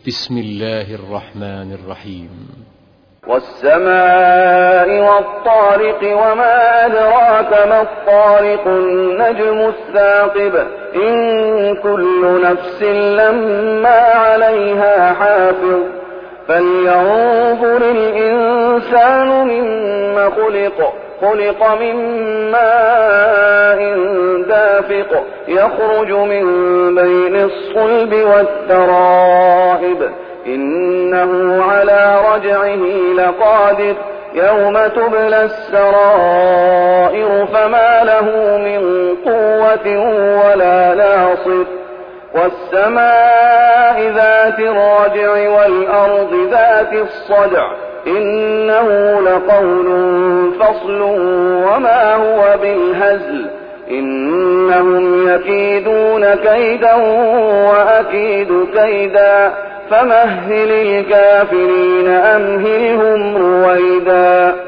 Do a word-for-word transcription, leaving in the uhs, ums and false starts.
بسم الله الرحمن الرحيم. والسماء والطارق وما أدراك ما الطارق النجم الثاقب إن كل نفس لما عليها حافظ فلينظر الإنسان مما خلق خلق من ماء دافق يخرج من بين الصلب والترائب إنه على رجعه لقادر يوم تبلى السرائر فما له من قوة ولا ناصر والسماء ذات الرجع والأرض ذات الصدع إنه لقول فصل وما هو بالهزل إنهم يكيدون كيدا وأكيد كيدا فمهل الكافرين أمهلهم رويدا.